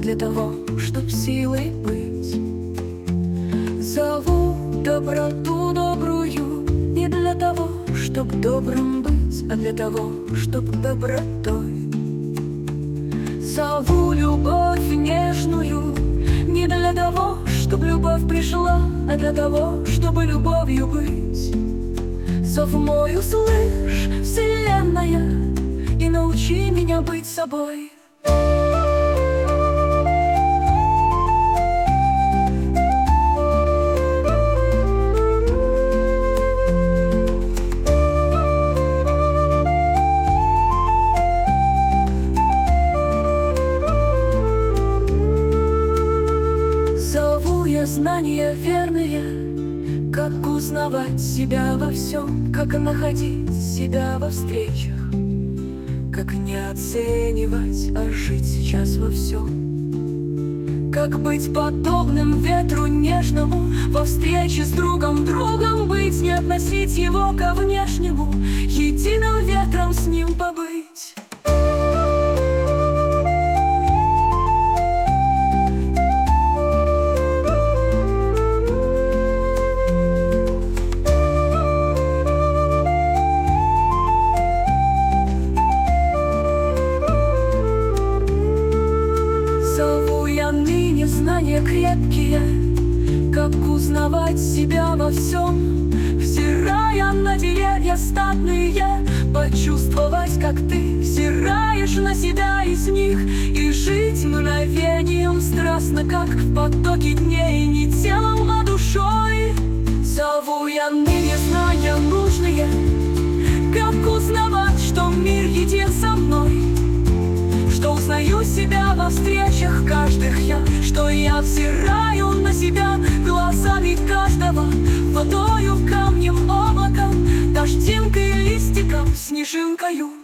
для того, чтоб силой быть. Зову доброту добрую не для того, чтоб добрым быть, а для того, чтоб добротой. Зову любовь нежную не для того, чтоб любовь пришла, а для того, чтобы любовью быть. Зов мой услышь, вселенная, и научи меня быть собой. Зову я знания верные, как узнавать себя во всем, как находить себя во встречах, как не оценивать, а жить сейчас во всем, как быть подобным ветру нежному, во встрече с другом быть, не относить его ко внешнему, единым ветром с ним побыть. Зову я ныне знания крепкие, как узнавать себя во всем, взирая на деревья статные, почувствовать, как ты взираешь на себя из них, и жить мгновением страстно, как в потоке дней, не телом, а душой. Зову я ныне знания нужные, как узнавать, что мир един со мной, что узнаю себя во встречах каждых я, что я взираю на себя глазами каждого, водою, камнем, облаком, дождинкой, листиком, снежинкою.